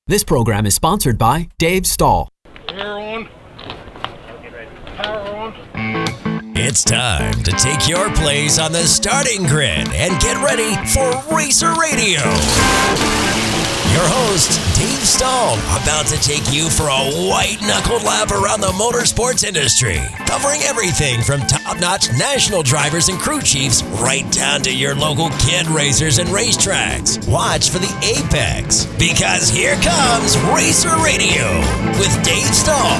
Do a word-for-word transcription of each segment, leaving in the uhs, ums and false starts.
This program is sponsored by Dave Stahl. Power on. Power on. It's time to take your place on the starting grid and get ready for Racer Radio. Your host, Dave Stahl, about to take you for a white-knuckled lap around the motorsports industry, covering everything from top-notch national drivers and crew chiefs right down to your local kid racers and racetracks. Watch for the apex, because here comes Racer Radio with Dave Stahl.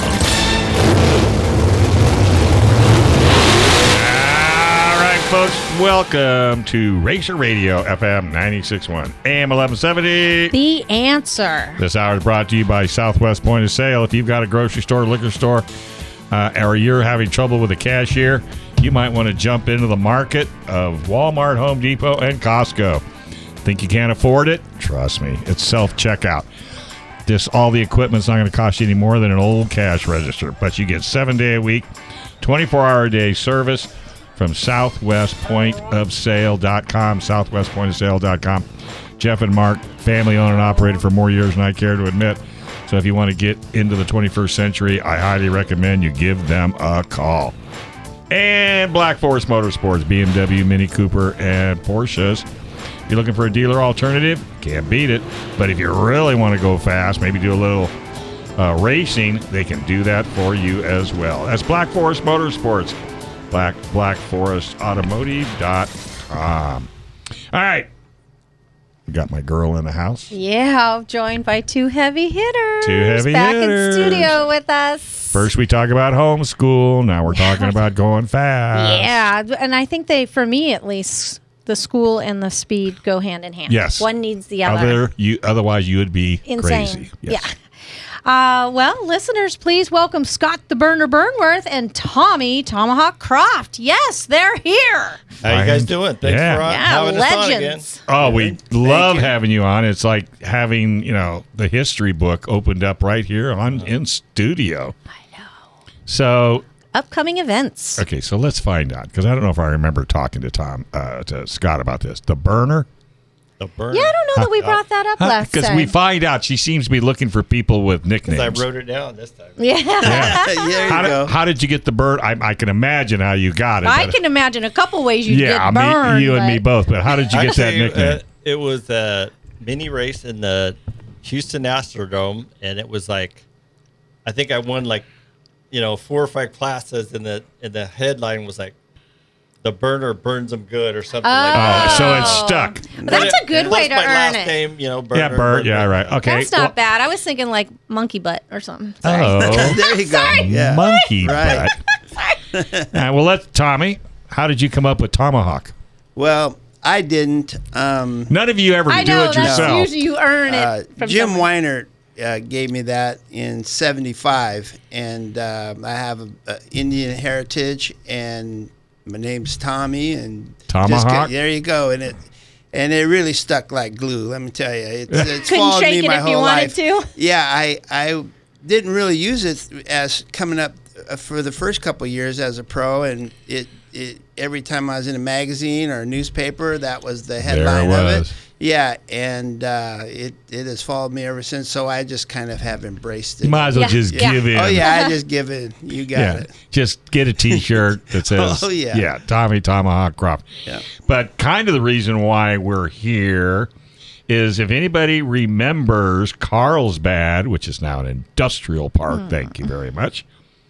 Folks, welcome to Racer Radio, F M ninety-six point one, A M eleven seventy. The Answer. This hour is brought to you by Southwest Point of Sale. If you've got a grocery store, liquor store, uh, or you're having trouble with a cashier, you might want to jump into the market of Walmart, Home Depot, and Costco. Think you can't afford it? Trust me, it's self-checkout. This, all the equipment's not going to cost you any more than an old cash register, but you get seven day a week, twenty-four hour a day service from southwest point of sale dot com, southwest point of sale dot com. Jeff and Mark, family owned and operated for more years than I care to admit. So if you want to get into the twenty-first century, I highly recommend you give them a call. And Black Forest Motorsports, B M W, Mini Cooper, and Porsches. If you're looking for a dealer alternative, can't beat it. But if you really want to go fast, maybe do a little uh, racing, they can do that for you as well. That's Black Forest Motorsports. Black Black Forest Automotive dot com. All right. Got my girl in the house. Yeah, joined by two heavy hitters. Two heavy back hitters. in studio with us. First we talk about homeschool. Now we're talking about going fast. Yeah, and I think they, for me at least, the school and the speed go hand in hand. Yes. One needs the other. Other you, otherwise you would be Insane. crazy. Yes. Yeah. Uh, well, listeners, please welcome Scott the Burner Burnworth and Tommy Tomahawk Croft. Yes, they're here. How you guys doing? Thanks Yeah. for uh, Yeah, having us on again. legends. Oh, we Thank love you. having you on. It's like having, you know, the history book opened up right here on in studio. I know. So, Upcoming events. okay, so let's find out, because I don't know if I remember talking to Tom, uh, to Scott about this. The burner? The burner. Yeah, I don't know that we brought that up last Because time. we find out she seems to be looking for people with nicknames. I wrote it down this time. Yeah. Yeah. there you How, go. did, how did you get the burn? I, I can imagine how you got it. I but- can imagine a couple ways you yeah, get I burned. mean, you and but- me both. But how did you get that Actually, nickname? uh, it was a mini race in the Houston Astrodome, and it was like, I think I won like, you know, four or five classes, and the and the headline was like, "The burner burns them good" or something like that. Oh, so it's stuck. But that's a good Plus way to my earn last it. name, you know, burner. Yeah, Bert. burn Yeah, them. right. Okay. That's not bad. I was thinking like monkey butt or something. Sorry. Oh, There you go. Yeah. monkey Right. butt. Uh, well, let's Tommy. How did you come up with Tomahawk? Well, I didn't. Um, None of you ever I do know it that's yourself. usually you earn it. uh, from Jim someone. Weiner uh, gave me that in seventy-five, and uh, I have a, a Indian heritage, and my name's Tommy, and just Tomahawk? get- there you go, and it and it really stuck like glue. Let me tell you, it's, it's Couldn't followed shake me it my if whole you wanted life. to. Yeah, I I didn't really use it as coming up uh, for the first couple of years as a pro, and it. It, every time I was in a magazine or a newspaper, that was the headline of was. it. Yeah, and uh, it it has followed me ever since. So I just kind of have embraced it. You might as well Yeah. just Yeah. give in. Oh yeah, I just give it. You got Yeah. it. Just get a T-shirt that says, Oh, yeah. yeah, Tommy Tomahawk Croft. Yeah. But kind of the reason why we're here is if anybody remembers Carlsbad, which is now an industrial park, Hmm. thank you very much.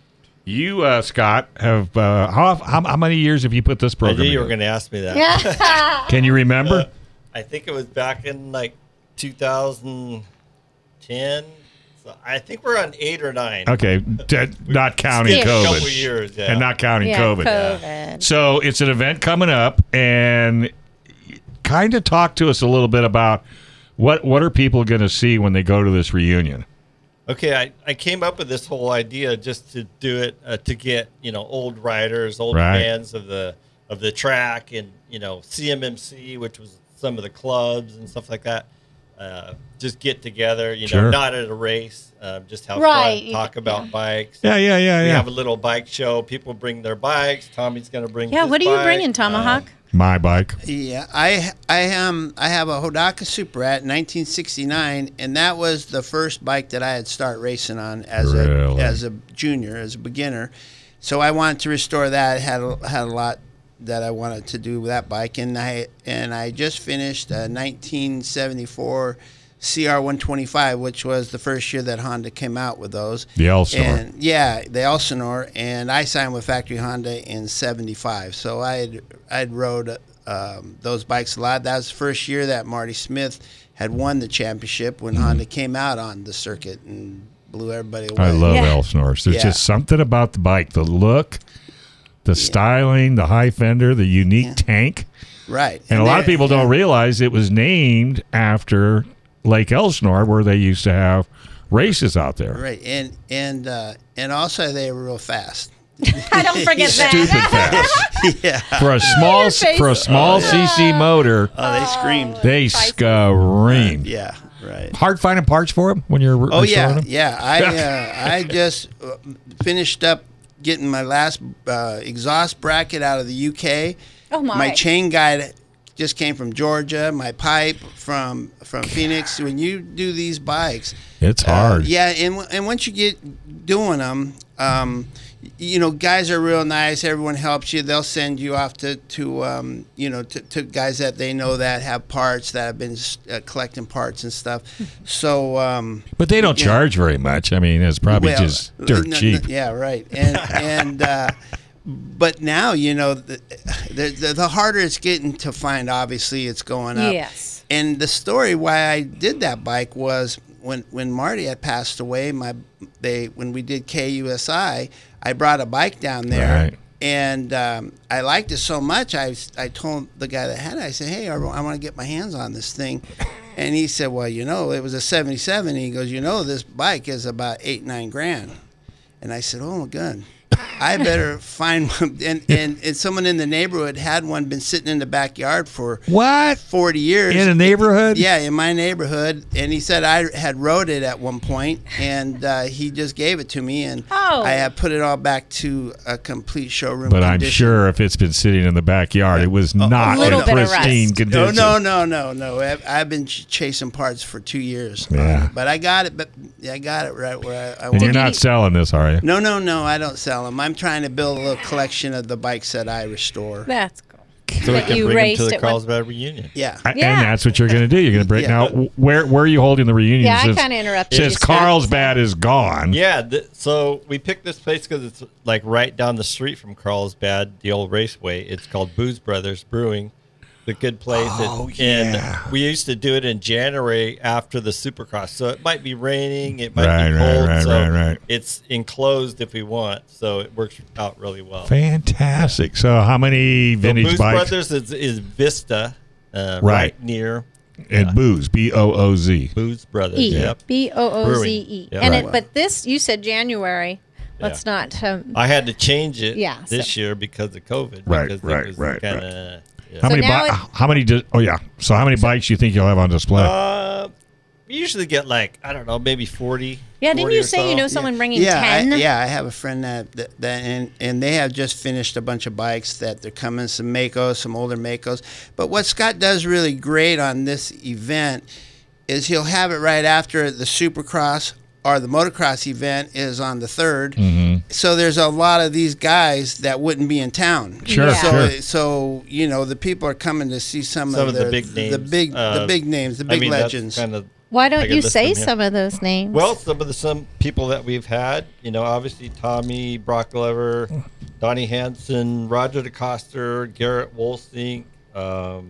You, uh, Scott, have uh, how, how how many years have you put this I program knew you were together? going to ask me that. Yeah. Can you remember? I think it was back in like two thousand ten. So I think we're on eight or nine. Okay, t- not counting Skipped. COVID. Couple years, yeah. And not counting Yeah, COVID. COVID. So it's an event coming up, and kind of talk to us a little bit about what what are people going to see when they go to this reunion? Okay, I, I came up with this whole idea just to do it uh, to get you know old riders, old Right. fans of the of the track, and you know C M M C, which was some of the clubs and stuff like that. Uh, just get together, you know, Sure. not at a race, uh, just have Right. fun, talk about bikes. Yeah, yeah, yeah, We yeah. have a little bike show. People bring their bikes. Tommy's going to bring. Yeah, his what are you bike. bringing, Tomahawk? Um, My bike. Yeah, I I um I have a Hodaka Super Rat nineteen sixty-nine, and that was the first bike that I had started racing on as Really? a as a junior, as a beginner. So I wanted to restore that. Had a, had a lot that I wanted to do with that bike, and I and I just finished a nineteen seventy-four C R one twenty-five, which was the first year that Honda came out with those. The Elsinore. And yeah, the Elsinore, and I signed with Factory Honda in seventy-five. So I had I'd rode um, those bikes a lot. That was the first year that Marty Smith had won the championship when Mm-hmm. Honda came out on the circuit and blew everybody away. I love Yeah. Elsinores. There's Yeah. just something about the bike, the look, the styling, the high fender, the unique tank. Right. And, a lot of they- people don't realize it was named after Lake Elsinore, where they used to have races out there. Right, and and uh, and also they were real fast. I don't forget Stupid that. fast. Yeah. For a small Your face. for a small C C motor, Oh, they screamed. they screamed. Yeah. Right. Hard finding parts for them when you're re- Oh restoring yeah, them? yeah. I uh, I just uh, finished up getting my last uh, exhaust bracket out of the U K. Oh, my. My chain guide just came from Georgia. My pipe from from Phoenix. When you do these bikes, It's uh, hard. yeah, and w- and once you get doing them, um, you know, guys are real nice. Everyone helps you. They'll send you off to to um, you know to, to guys that they know that have parts that have been uh, collecting parts and stuff. So. Um, But they don't Yeah. charge very much. I mean, it's probably well, just dirt no, no, cheap. yeah, right. And and uh, but now you know the, the the the harder it's getting to find. Obviously, it's going up. Yes. And the story why I did that bike was when when Marty had passed away. My they when we did K U S I, I brought a bike down there. Right. And um, I liked it so much, I, I told the guy that had it, I said, hey, I, I want to get my hands on this thing. And he said, well, you know, it was a seventy-seven. And he goes, you know, this bike is about eight, nine grand. And I said, oh, my God. I better find one. And, and, and someone in the neighborhood had one, been sitting in the backyard for What? forty years. In a neighborhood? Yeah, in my neighborhood. And he said I had rode it at one point, and uh, he just gave it to me, and Oh. I have put it all back to a complete showroom But I'm condition. sure if it's been sitting in the backyard, it was not little in bit of pristine rust. No, condition. no, no, no, no. I've, I've been ch- chasing parts for two years. Yeah. But I got it. But I got it right where I, I And want. you're not selling this, are you? No, no, no. I don't sell them. I'm trying to build a little collection of the bikes that I restore. That's cool. So we That can you bring them raced to the at one- Carlsbad reunion. Yeah. I- Yeah. And that's what you're going to do. You're going to break. Yeah. Now, w- where where are you holding the reunion? Yeah, I Since- kinda interrupted you, Since Scott. Carlsbad is gone. Yeah, th- so we picked this place because it's like right down the street from Carlsbad, the old raceway. It's called Booze Brothers Brewing, the good place. Oh, It- yeah. And we used to do it in January after the Supercross. So it might be raining, it might Right, be right, cold. right, so right, right. it's enclosed if we want. So it works out really well. Fantastic. So how many So vintage Booze bikes? Brothers is, is Vista, uh, Right. right near And Booze, B O O Z. Booze Brothers. E. Yep. B O O Z E. Brewing. Yeah. And Right. it, but this, you said January. Let's not. Um, I had to change it Yeah, this so- year because of COVID. Right, because right, it was right, kinda, yeah. How So many? now Bi- it- how many? Do- oh yeah. So how many bikes do you think you'll have on display? Uh, we usually get like I don't know, maybe forty. yeah, didn't forty you or say you so. know someone bringing yeah, ten? I, yeah, I have a friend that, that, that and, and they have just finished a bunch of bikes that they're coming, some Makos, some older Makos. But what Scott does really great on this event is he'll have it right after the Supercross or the motocross event is on the third. Mm-hmm. So there's a lot of these guys that wouldn't be in town. Sure, Yeah. So, sure. so you know the people are coming to see some, Some of, of the their- big names. the big, the Uh, big names, the I big mean, legends. That's kind of Why I don't could you list say them here. some of those names? well, some of the some people that we've had. You know, obviously Tommy Brocklever, Donnie Hansen, Roger DeCoster, Garrett Wolsink, um,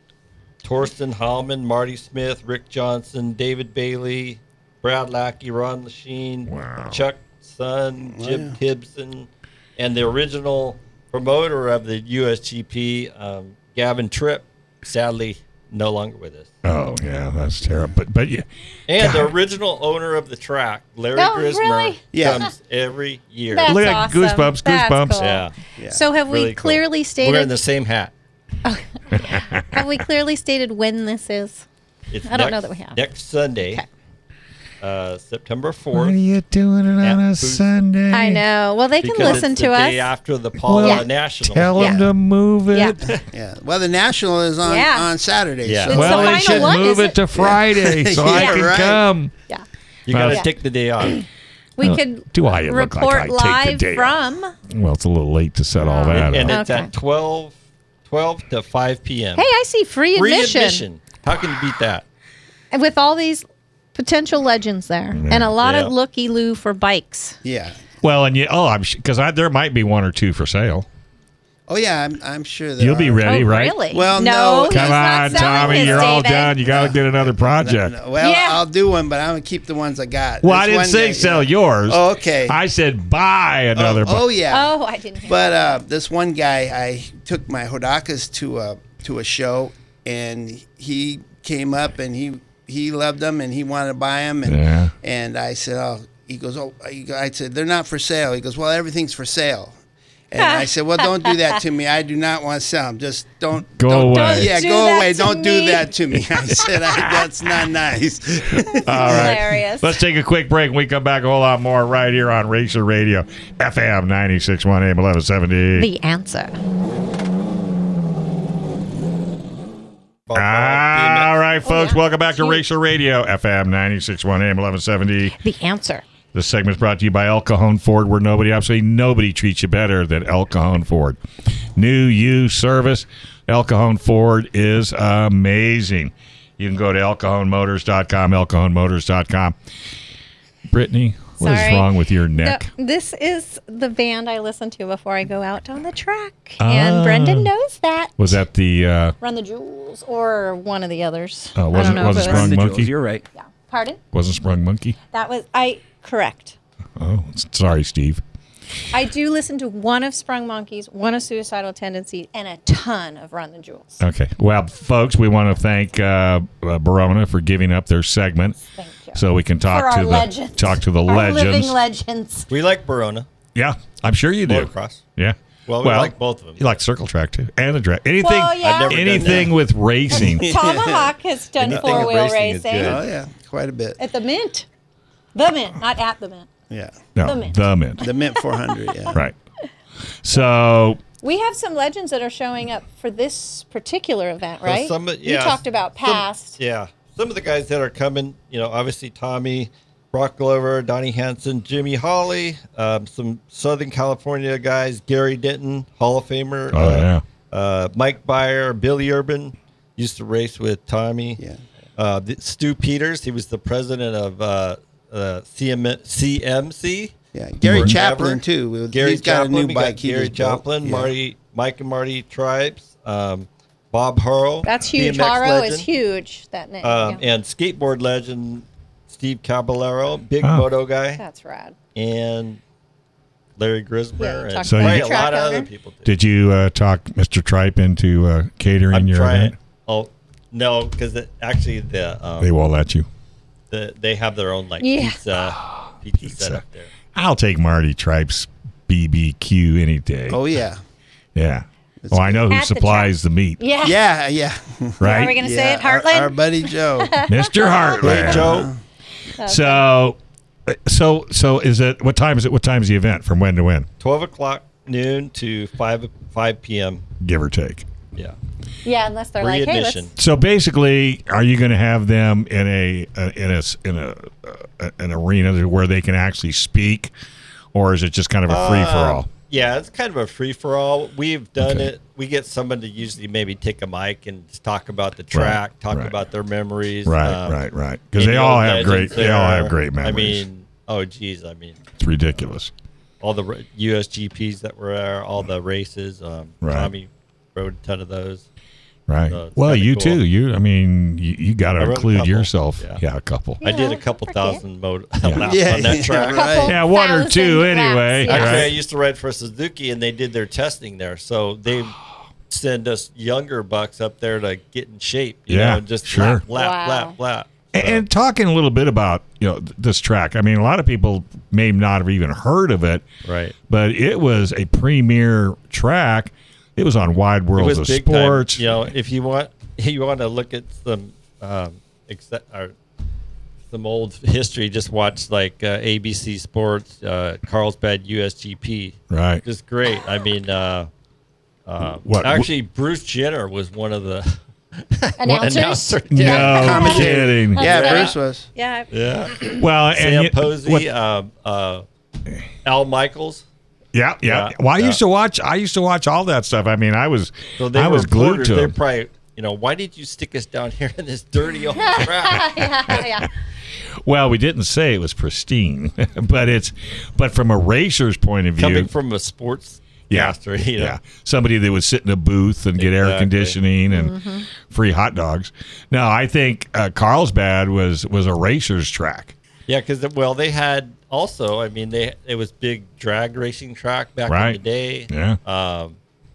Torsten Hallman, Marty Smith, Rick Johnson, David Bailey, Brad Lackey, Ron Lachine, Wow. Chuck Sun, Jim yeah. Gibson, and the original promoter of the U S G P, um, Gavin Tripp, sadly no longer with us. Oh yeah, that's terrible. But but yeah, And the God. original owner of the track, Larry Oh, Grismer, really? Yeah. comes every year. That's Look at awesome. goosebumps, That's goosebumps. cool. Yeah. Yeah. So have we Really cool. clearly stated? We're in the same hat. have we clearly stated when this is? It's I don't next, know that we have. Next Sunday. Okay. uh, September What fourth. are you doing it At on a Booth- Sunday? I know. Well, they can Because listen it's to the us. day after the Paula Well, National. Tell them Yeah. to move it. Yeah. Yeah. Well, the national is on Yeah. on Saturday. Yeah. So. It's Well, the they final should one, move is it to Friday so I Yeah, can right. come. Yeah. You got to Yeah. take the day off. We Uh, could do I look like report I take the live day off? from. Well, it's a little late to set all Oh. that And up. it's Okay. at twelve, twelve to five p.m. Hey, I see free Free admission. admission. How can you beat that? And with all these potential legends there, and a lot Yeah. of looky-loo for bikes. Yeah. Well, and you, oh, I'm because I, there might be one or two for sale. Oh yeah, I'm, I'm sure there You'll be are. ready, oh, right? Really? Well, no. no. he's Come not on, selling Tommy, his, you're all David. done. You got to get another project. No, well, Yeah. I'll do one, but I'm gonna keep the ones I got. Well, This I didn't one say guy- sell yours. Oh, okay. I said buy another. Oh, oh bu- yeah. Oh, I didn't hear. But uh, this one guy, I took my Hodakas to a to a show, and he came up and he he loved them and he wanted to buy them, and Yeah. and I said, oh, he goes, oh, he go- I said they're not for sale. He goes, well, everything's for sale. And I said, well, don't do that to me. I do not want to sell them. Just don't Go don't, away. Yeah, Do go that away. to Don't do me. that to me. I said, I, that's not nice. All right. Hilarious. Let's take a quick break. When we come back, a whole lot more right here on Racer Radio, F M ninety-six point one, A M eleven seventy. The answer. Bob, Bob, All right, folks. Oh, yeah. Welcome back to Cute. Racer Radio, F M ninety-six point one, A M eleven seventy. The answer. This segment is brought to you by El Cajon Ford, where nobody, absolutely nobody treats you better than El Cajon Ford. New used service. El Cajon Ford is amazing. You can go to el cajon motors dot com, el cajon motors dot com. Brittany, what is Sorry. wrong with your neck? No, this is the band I listen to before I go out on the track. Ah. And Brendan knows that. Was that the, uh, Run the Jewels or one of the others. uh, I wasn't, don't know wasn't if it was. Sprung The Monkey? Jewels, you're right. Yeah. Pardon? Wasn't Sprung Monkey? That was I correct. Oh, s- sorry, Steve. I do listen to one of Sprung Monkeys, one of Suicidal Tendencies, and a ton of Run the Jewels. Okay. Well, folks, we want to thank uh, uh, Barona for giving up their segment, Thank you. so we can For talk our to the legends. talk to the Our legends. living legends. We like Verona. Yeah, I'm sure you do. Motocross. Yeah. Well, we like both of them. You like Circle Track too, and the drag. Anything, Well, yeah. I've never done anything that. with racing. Tomahawk has done Anything four with wheel racing is racing good. Oh yeah, quite a bit. at the Mint. The Mint, not at the Mint. Yeah, No, The Mint. the Mint. the Mint four hundred. Yeah. Right. So We have some legends that are showing up for this particular event, Well, right? some of- You yeah, talked about some- past. yeah. Some of the guys that are coming, you know, obviously Tommy, Brock Glover, Donnie Hansen, Jimmy Hawley, um, some Southern California guys, Gary Denton, Hall of Famer. Oh, uh, yeah. Uh, Mike Byer, Billy Urban used to race with Tommy. Yeah. Uh, the- Stu Peters, he was the president of uh, uh, C M- C M C. Yeah, Gary Forever. Chaplin too. With- Gary He's got Chaplin, a new we got bike. he Gary just built. Chaplin, Yeah. Marty, Mike and Marty Tribes, um, Bob Hurl. That's huge. B M X Haro legend. is huge. That name. Um, yeah. And skateboard legend Steve Caballero, big Oh. moto guy, That's rad. and Larry Grismer, Yeah, you and talked So about you- a track lot of owner. other people. Too. did you uh, talk Mister Tripe into uh, catering I'm your trying. event? Oh no, because actually the, um, They won't let you. the they have their own like Yeah. pizza pizza setup there. I'll take Marty Tripe's B B Q any day. Oh yeah. Yeah. Well, I know who At the supplies the, meat, Yeah. Yeah, yeah. right? Are we going to say yeah. it, Heartland? Our, our buddy Joe. Mister Heartland. Hey Joe, So, so, so is it? What time is it? What time is the event? From when to when? twelve o'clock noon to five five p.m. Give or take. Yeah, yeah, unless they're free like, hey, let's. admission. So basically, are you going to have them in a uh, in a s- in a uh, an arena where they can actually speak, or is it just kind of a free for all? Yeah, it's kind of a free for all. We've done Okay. it. We get someone to usually maybe take a mic and just talk about the track, talk right. about their memories. Right, um, right, right. Because any they all old have great. legends They all there. have great memories. I mean, oh geez, I mean, it's ridiculous. all the r- U S G Ps that were there, all the races. Um, Right. Tommy rode a ton of those. Right. So it's well, kinda you cool. too. You. I mean, you, you got to I rode a include couple, yourself. yeah. Yeah, a couple. I did Yeah, a couple forget. thousand moto Yeah. laps Yeah, on that yeah, track. right. Couple Yeah, one or thousand two laps, anyway, yeah. Actually, right. I used to ride for Suzuki, and they did their testing there. So they send us younger bucks up there to get in shape. You Yeah, know, and just sure. lap, lap, Wow. lap, lap. And, So- and talking a little bit about you know th- this track. I mean, a lot of people may not have even heard of it, right. but it was a premier track. It was on Wide It World was of big Sports. time. You know, if you want, you want to look at some um, ex- or some old history, just watch like uh, A B C Sports, uh, Carlsbad U S G P. Right. Just great. I mean, uh, uh, What- actually, Bruce Jenner was one of the Announcers? announcers. No Commentator. kidding. That's Yeah, right. Bruce was. Yeah. Yeah. Well, and Sam you- Posey, what- uh, uh, Al Michaels. yeah, yeah. Yeah, Well, I yeah. used to watch. I used to watch all that stuff. I mean, I was, So they I were was glued reporters. to They're them. probably, you know, why did you stick us down here in this dirty old track? yeah, yeah. Well, we didn't say it was pristine, but it's, but from a racer's point of view, Coming from a sports yeah, caster, you know. yeah, somebody that would sit in a booth and get air Exactly. conditioning and free hot dogs. No, I think uh, Carlsbad was was a racer's track. Yeah, because well, they had also. I mean, they it was big drag racing track back Right. in the day. Yeah. Um,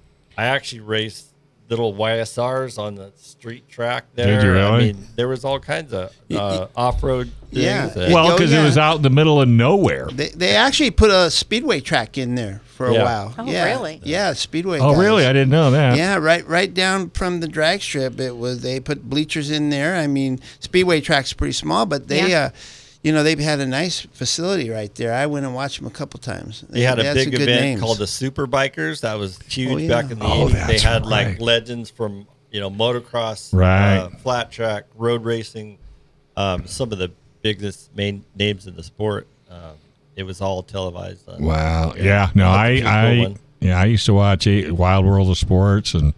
I actually raced little Y S Rs on the street track there. Did you really? I mean, there was all kinds of uh, off road things. Yeah. that- Well, Oh, because yeah. it was out in the middle of nowhere. They, they actually put a speedway track in there for a Yeah. while. Oh, yeah. really? Yeah, speedway. Oh, guys. really? I didn't know that. Yeah, right, right down from the drag strip. It was they put bleachers in there. I mean, speedway track's pretty small, but they, Yeah. uh, you know, they've had a nice facility right there. I went and watched them a couple times. They had a some big good event names. called the Super Bikers. That was huge Oh, yeah. back in the Oh, eighties. They that's had right. like legends from you know motocross, Right. uh, flat track, road racing. Um, some of the biggest main names in the sport. Um, it was all televised. On, Wow. Yeah. No, That's a I, pretty cool I, one. yeah, I used to watch a Wild World of Sports, and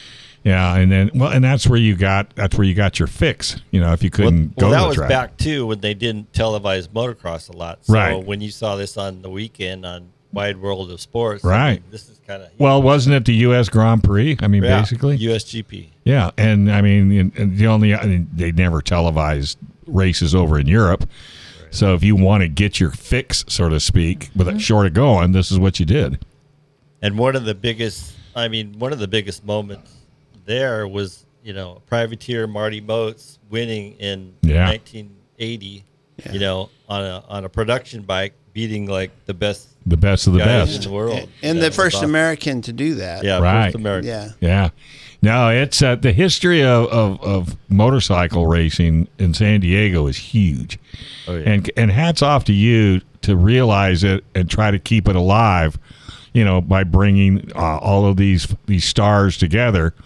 yeah, and then well, and that's where you got that's where you got your fix. You know, if you Well, couldn't well, go that to the was track. back too when they didn't televise motocross a lot. So Right. when you saw this on the weekend on Wide World of Sports, I Right. mean, this is kind of Well, wasn't it the U S Grand Prix? I mean, basically. U S G P. Yeah, and I mean, and- and the only I mean, they never televised races over in Europe. So if you want to get your fix, so to speak, with Mm-hmm. it short of going, this is what you did. And one of the biggest, I mean, one of the biggest moments there was, you know, privateer Marty Moats winning in Yeah. nineteen eighty, you know, on a on a production bike, beating like the best The best of the guys best. in the world. and Yeah, the it was first awesome. American to do that. Yeah, Right. first American. Yeah. Yeah. No, it's uh, the history of, of, of motorcycle racing in San Diego is huge. Oh, yeah. And and hats off to you to realize it and try to keep it alive, you know, by bringing uh, all of these these stars together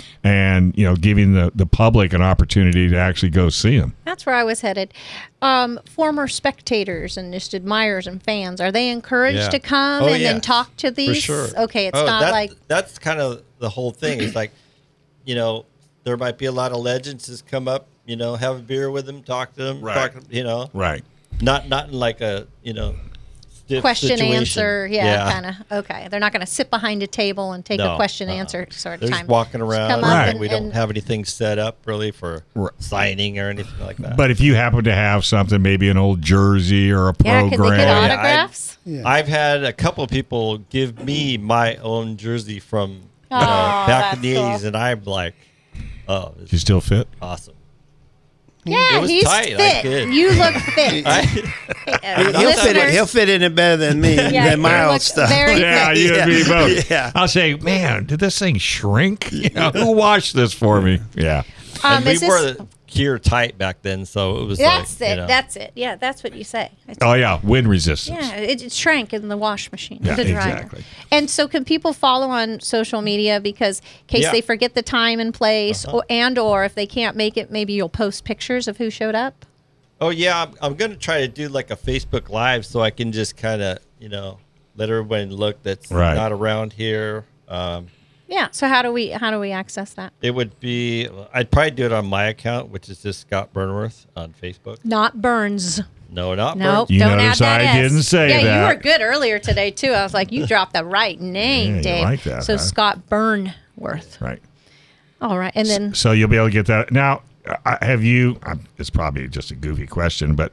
and, you know, giving the, the public an opportunity to actually go see them. That's where I was headed. Um, former spectators and just admirers and fans, are they encouraged Yeah. to come Oh, and yeah. then talk to For these? sure. Okay, it's Oh, not that- like that's kind of the whole thing. It's like, you know, there might be a lot of legends just come up, you know, have a beer with them, talk to them, Right. talk, you know, Right. not not in like a you know stiff question situation. answer. Yeah, kind of. Okay, they're not going to sit behind a table and take No, a question uh-uh. answer sort of They're time. just walking Just around. come up Right. and- We don't and- have anything set up really for Right. signing or anything like that. But if you happen to have something, maybe an old jersey or a Yeah, could they program. get Yeah, I- autographs? I've had a couple of people give me my own jersey from you Oh, know, back in that's the cool. eighties, and I'm like, oh, this you is still fit? awesome. Yeah, It was he's tight, I fit. did. You look fit. I, Uh, He'll fit, it, listeners, he'll fit in it better than me, Yeah, than he my old looks stuff. very Yeah, you and me both. Yeah. I'll say, man, did this thing shrink? You know, who washed this for me? Yeah. um, and we is this- wore the gear tight back then, so it was That's like, it. you know, That's it. Yeah, that's what you say. It's- Oh, yeah. Wind resistance. Yeah, it, it shrank in the wash machine, Yeah, the dryer. exactly. And so, can people follow on social media because, in case Yeah. they forget the time and place, Uh-huh. or, and or if they can't make it, maybe you'll post pictures of who showed up. Oh yeah, I'm, I'm going to try to do like a Facebook Live so I can just kind of you know let everybody look that's Right. not around here. Um, Yeah. So how do we how do we access that? it would be I'd probably do it on my account, which is just Scott Burnworth on Facebook. Not Burns. No, not Nope. Burns. You don't notice add that I S. didn't say yeah, that. you were good earlier today too. I was like, you dropped the right name, Yeah, you Dave. like that, so huh? Scott Burnworth. Right. All right, and then So you'll be able to get that. Now, I- have you, um, it's probably just a goofy question, but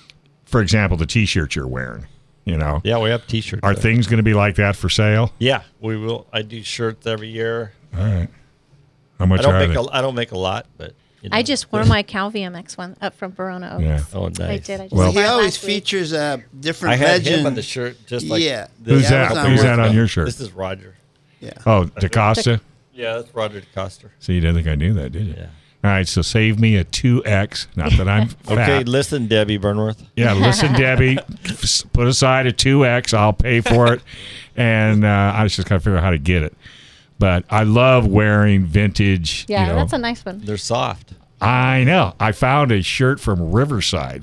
for example, the T-shirts you're wearing, you know, Yeah, we have T-shirts. are there. things going to be like that for sale? Yeah, we will. I do shirts every year. All right. How much I don't are make they? a, I don't make a lot, but you know. I just wore my Cal V M X one up from Verona Oaks. Yeah. Oh, nice. I did. I just Well- He wore it always last week. features a different I had legend. him on the shirt, just like Yeah. this. Who's Yeah, that? that was on Who's one. that on your shirt? This is Roger. Yeah. Oh, DaCosta? Yeah, that's Roger DeCoster. See, you didn't think I knew that, did you? Yeah. All right, so save me a two X. Not that I'm fat. Okay, listen, Debbie Burnworth. Yeah, listen, Debbie, f- put aside a two X. I'll pay for it. And uh, I was just got to figure out how to get it. But I love wearing vintage. Yeah, you know, that's a nice one. They're soft. I know. I found a shirt from Riverside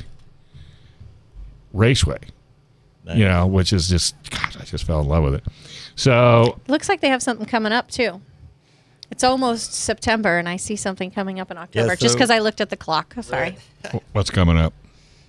Raceway, Nice. you know, which is just, God, I just fell in love with it. So, Looks like they have something coming up too. It's almost September, and I see something coming up in October. Yeah, just so- because I looked at the clock. Sorry. Right. what's coming up?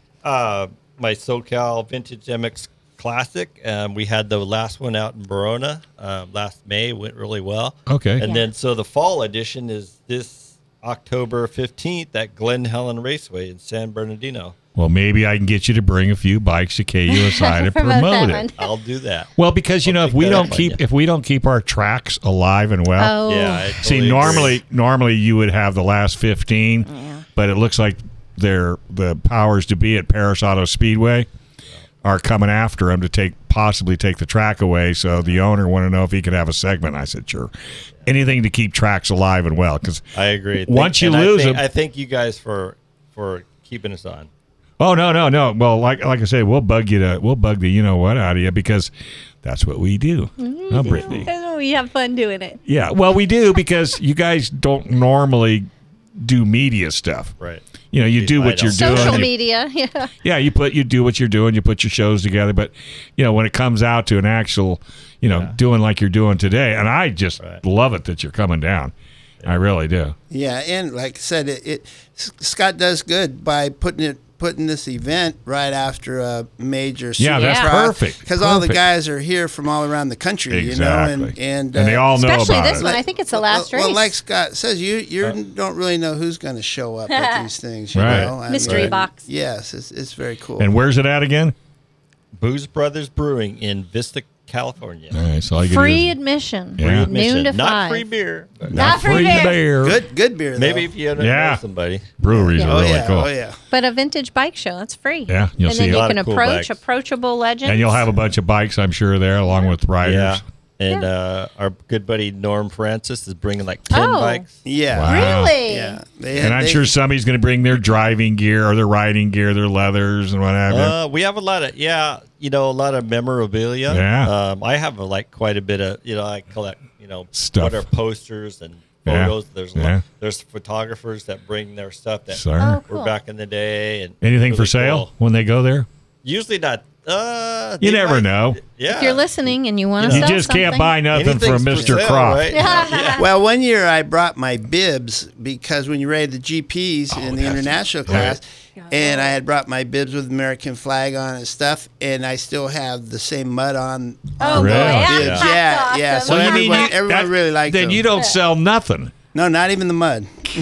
Uh, my SoCal Vintage M X Classic. Um, we had the last one out in Verona uh, last May. Went really well. Okay. And Yeah. then, so the fall edition is this October fifteenth at Glen Helen Raceway in San Bernardino. Well, maybe I can get you to bring a few bikes to K U S I to Promote promote that it. one. I'll do that. Well, because you I'll know, if pick we that don't up on keep you. if we don't keep our tracks alive and well, Oh. Yeah. I see, totally normally agree. normally you would have the last fifteen, Yeah. but it looks like they're the powers to be at Paris Auto Speedway are coming after them to take possibly take the track away. So the owner wanted to know if he could have a segment. I said, sure, anything to keep tracks alive and well. Because I agree. Once you and lose I think, them- I thank you guys for for keeping us on. oh no no no, well like like I say, we'll bug you to we'll bug the you know what out of you because that's what we do. Huh, Brittany? We have fun doing it. Yeah, well we do because you guys don't normally do media stuff. Right. You know, you do what I you're don't. doing. Social you- media. Yeah. Yeah, you put you do what you're doing. You put your shows together, but you know when it comes out to an actual, you know, Yeah. doing like you're doing today, and I just Right. love it that you're coming down. I really do. Yeah, and like I said, it, it Scott does good by putting it putting this event right after a major Yeah, that's perfect. because all the Perfect. guys are here from all around the country, Exactly, you know, and and, and they uh, all know Especially about this it. one. I think it's the last well, race. Well, like Scott says, you you don't really know who's going to show up at these things, you Right. know. I Mystery mean, box. Yes, it's, it's very cool. And where's it at again? Booze Brothers Brewing in Vista, California. All right, so all you can Free do is- admission. Yeah. Noon Admission. to Not five. free beer. but Not free beer. beer. good good beer though. Maybe if you know Yeah. somebody. Breweries Yeah. are Oh really yeah, cool. oh yeah. But a vintage bike show, that's free. Yeah, you'll and see then a you lot can of cool approach bikes. approachable legends. And you'll have a bunch of bikes, I'm sure, there along with riders. Yeah. And Yeah. uh, our good buddy Norm Francis is bringing like ten Oh. bikes. Yeah. Wow. Really? Yeah. They, And I'm they- sure somebody's going to bring their driving gear or their riding gear, their leathers and whatever. Uh, we have a lot of yeah, you know, a lot of memorabilia. Yeah. Um, I have uh, like quite a bit of you know, I collect you know Stuff. what are posters and Yeah. photos. There's a lot, Yeah. there's photographers that bring their stuff that Sir. Oh, cool. were back in the day and Anything for really sale cool. when they go there? Usually not. Uh, You they never might- know. Yeah. If you're listening and you want to You sell just something, can't buy nothing Anything's from for Mister sale, Croft. right? yeah. Well, one year I brought my bibs because when you rated the G Ps Oh, in the international class, and I had brought my bibs with American flag on and stuff, and I still have the same mud on. Oh, on Really? boy. the Yeah. bibs. That's Yeah, awesome. yeah. So Well, you mean everyone, you- everyone that- really liked Then them. you don't sell nothing. No, not even the mud.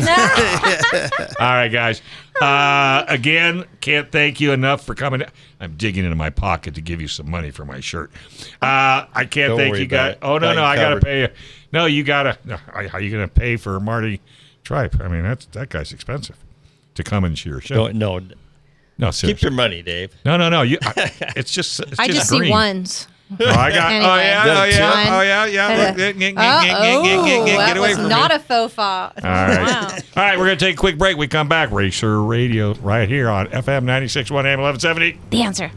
All right, guys. Uh, again, can't thank you enough for coming. I'm digging into my pocket to give you some money for my shirt. Uh, I can't Don't thank worry you guys. about it. Oh no, Got no, you I gotta covered. pay you. No, you gotta. No, how are you gonna pay for Marty Tripe? I mean, that's that guy's expensive to come into your show. Don't, no, No, keep seriously. your money, Dave. No, no, no. You. I, it's just. It's I just green. see ones. Oh, I got. Anyway. Oh yeah. Oh yeah. One. Oh yeah. Yeah. Look, get, get, get, Uh, get, oh, get, get, get that away was from not me. a faux pas. All right. Wow. All right, we're going to take a quick break. We come back. Racer Radio right here on F M ninety-six point one A M eleven seventy. The answer.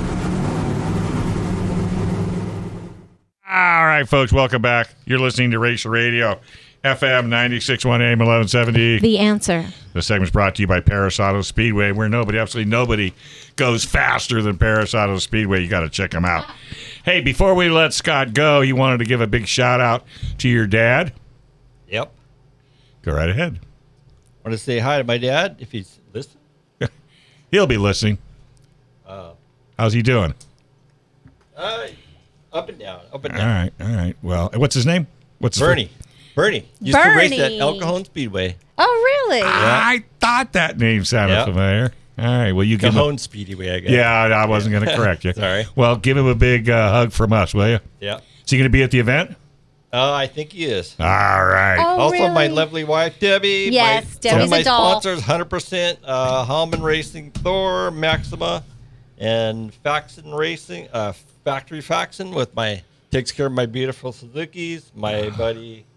All right, folks, welcome back. You're listening to Racer Radio, F M ninety-six point one A M eleven seventy. The answer. The segment's brought to you by Paris Auto Speedway, where nobody, absolutely nobody, goes faster than Paris Auto Speedway. You got to check them out. Hey, before we let Scott go, he wanted to give a big shout out to your dad. Yep. Go right ahead. Want to say hi to my dad if he's listening. He'll be listening. Uh, How's he doing? uh, up and down, up and All down. right, all right. Well, what's his name? What's his Bernie. Bernie used to race at Bernie. El Cajon Speedway. Oh, really? I thought that name sounded Yeah. familiar. All right. Well, you give him. Cajon Speedway, I guess. Yeah, I wasn't going to correct you. Sorry. Well, give him a big uh, hug from us, will you? Yeah. Is he going to be at the event? Oh, I think he is. All right. Oh, Also, my really? lovely wife, Debbie. Yes, my, some Debbie's of my a doll. sponsors, one hundred percent uh, Hallman Racing, Thor, Maxima, and Faxon Racing, uh, Factory Faxon with my, takes care of my beautiful Suzukis. My buddy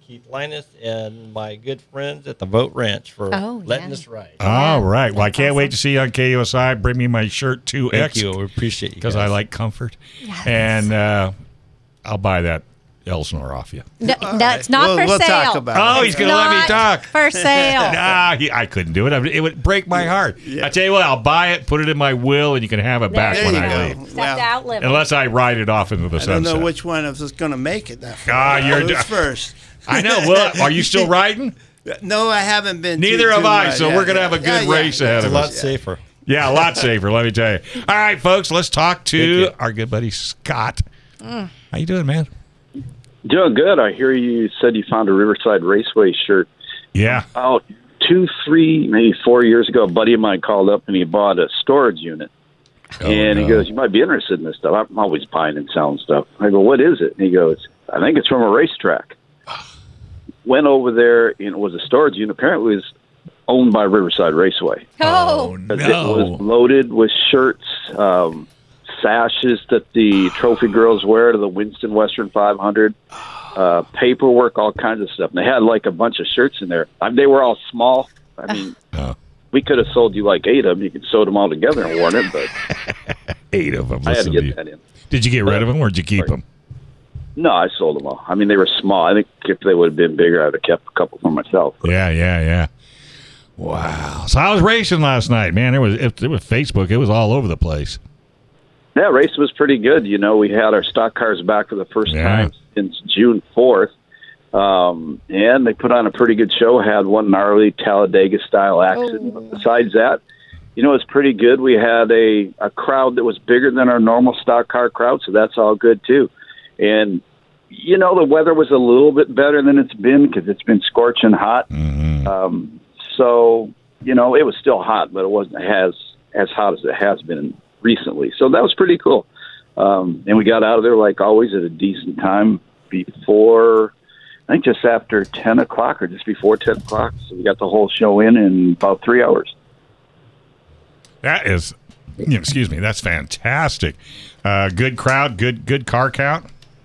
Keith Linus and my good friends at the Vote Ranch for Oh, letting yeah. us ride. All right. Well, I That's can't wait awesome. to see you on K U S I. Bring me my shirt two Thank X you. We appreciate you because guys. I like comfort. Yes. And uh, I'll buy that Elsinore off you. No, that's not we'll, for we'll sale. talk about Oh, it. he's going to let me Not talk. for sale. Nah, he, I couldn't do it. I, it would break my heart. I tell you what, I'll buy it, put it in my will, and you can have it back There when you I go. leave. Step Well, to outlive him. Unless I ride it off into the I don't sunset. know which one of us is going to make it that far. Ah, you're Who's d- first. I know. Well, are you still riding? No, I haven't been. Neither too, have too I, much. so Yeah, we're gonna yeah. have a good Yeah, yeah, race yeah. ahead It's a of lot us. safer. Yeah, a lot safer, let me tell you. All right, folks, let's talk to you. our good buddy Scott. Mm. How you doing, man? Doing good. I hear you said you found a Riverside Raceway shirt. Yeah. About two, three, maybe four years ago, a buddy of mine called up and he bought a storage unit. Oh, and he no. goes, you might be interested in this stuff. I'm always buying and selling stuff. I go, what is it? And he goes, I think it's from a racetrack. Went over there, and it was a storage unit. Apparently it was owned by Riverside Raceway. Oh, Because It was no. loaded with shirts, um, sashes that the trophy girls wear to the Winston Western five hundred, uh, paperwork, all kinds of stuff. And they had like a bunch of shirts in there. I mean, they were all small. I mean, Oh. we could have sold you like eight of them. You could sew them all together and worn it, but Eight of them. I had Listen to to get you. that in. Did you get rid of them or did you keep them? No, I sold them all. I mean, they were small. I think if they would have been bigger, I'd have kept a couple for myself. Yeah, yeah, yeah. Wow. So I was racing last night, man. It was it, it was Facebook. It was all over the place. Yeah, race was pretty good. You know, we had our stock cars back for the first Yeah. time since June fourth. Um, and they put on a pretty good show, had one gnarly Talladega-style accident. Oh. But besides that, you know, it was pretty good. We had a, a crowd that was bigger than our normal stock car crowd, so that's all good, too. And, you know, the weather was a little bit better than it's been because it's been scorching hot. Mm-hmm. Um, so, you know, it was still hot, but it wasn't as, as hot as it has been recently. So that was pretty cool. Um, and we got out of there, like always, at a decent time before, I think just after ten o'clock or just before ten o'clock. So we got the whole show in in about three hours. That is, you know, excuse me, that's fantastic. Uh, good crowd, good good car count.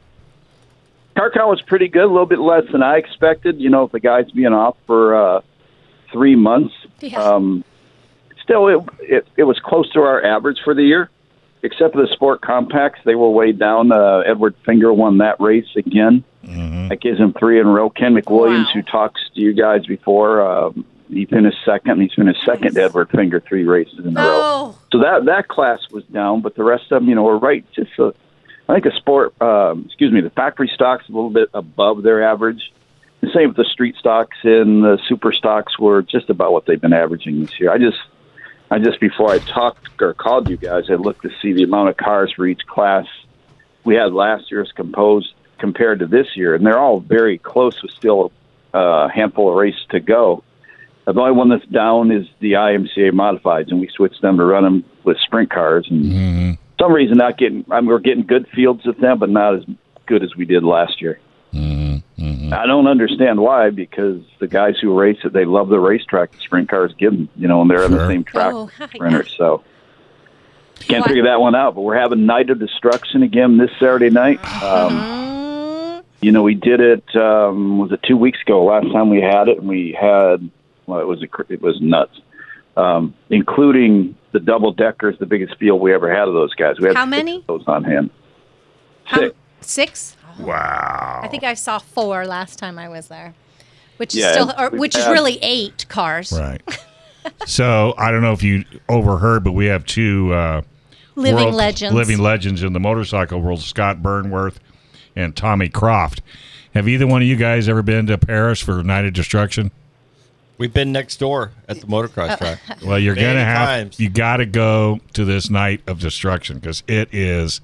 Car count was pretty good, a little bit less than I expected. You know, with the guys being off for uh, three months. Yeah. Um, still, it, it it was close to our average for the year, except for the Sport Compacts. They were way down. Uh, Edward Finger won that race again. Mm-hmm. That gives him three in a row. Ken McWilliams, Wow. who talks to you guys before, um, he finished second. He's finished second to Edward Finger three races in a row. Oh, So that that class was down, but the rest of them, you know, were right. Just a, I think a sport, um, excuse me, the factory stocks a little bit above their average. The same with the street stocks, and the super stocks were just about what they've been averaging this year. I just, I just before I talked or called you guys, I looked to see the amount of cars for each class we had last year as composed compared to this year, and they're all very close with still a handful of races to go. The only one that's down is the I M C A modifieds, and we switched them to run them with sprint cars. And Mm-hmm. for some reason, not getting. I mean, we're getting good fields with them, but not as good as we did last year. Mm-hmm. Mm-hmm. I don't understand why, because the guys who race it, they love the racetrack the sprint cars give them. You know, and they're on Sure. the same track Oh, as sprinters. yeah. So can't Why- figure that one out. But we're having Night of Destruction again this Saturday night. Um, Mm, You know, we did it. Um, was it two weeks ago? Last time we had it, and we had well, it was a, cr- it was nuts, um, including the double deckers, the biggest field we ever had of those guys. We had How six many? of those on hand. how- Six. six? Wow. I think I saw four last time I was there, which is Yeah, still, or, we've which is had- really eight cars. Right. So I don't know if you overheard, but we have two uh, Living world- legends. living legends in the motorcycle world: Scott Burnworth and Tommy Croft. Have either one of you guys ever been to Paris for Night of Destruction? We've been next door at the motocross track. Well, you're Many gonna have times. you got to go to this Night of Destruction because it is